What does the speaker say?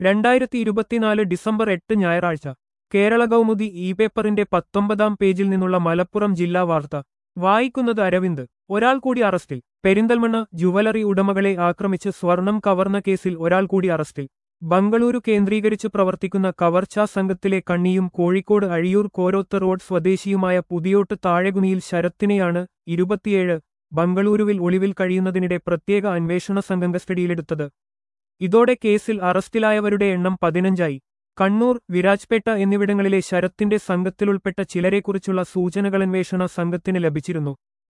2024 December 8 ഞായറാഴ്ച Kerala Kaumudi E പേപ്പറിന്റെ 19-ാം പേജിൽ നിന്നുള്ള മലപ്പുറം ജില്ലാ വാർത്ത വായിക്കുന്നത് അരവിന്ദ്. ഒരാൾ കൂടി അറസ്റ്റിൽ. പെരിന്തൽമണ്ണ ജുവലറി ഉടമകളെ ആക്രമിച്ച് സ്വർണം കവർന്ന കേസിൽ ഒരാൾ കൂടി അറസ്റ്റിൽ. ബംഗളൂരു കേന്ദ്രീകരിച്ച് പ്രവർത്തിക്കുന്ന കവർച്ചാ സംഘത്തിലെ കണ്ണിയും കോഴിക്കോട് അഴിയൂർ കോരോത്ത് റോഡ് സ്വദേശിയുമായ പുതിയോട്ട് താഴെകുനിയിൽ ശരത്തിനെയാണ് 27 ബംഗളൂരുവിൽ ഒളിവിൽ കഴിയുന്നതിനിടെ പ്രത്യേക അന്വേഷണ സംഘം കസ്റ്റഡിയിലെടുത്തത്. ഇതോടെ കേസിൽ അറസ്റ്റിലായവരുടെ എണ്ണം 15ആയി. കണ്ണൂർ, വിരാജ്പേട്ട എന്നിവിടങ്ങളിലെ ശരത്തിന്റെ സംഘത്തിലുൾപ്പെട്ട ചിലരെക്കുറിച്ചുള്ള സൂചനകളന്വേഷണ സംഘത്തിന് ലഭിച്ചിരുന്നു.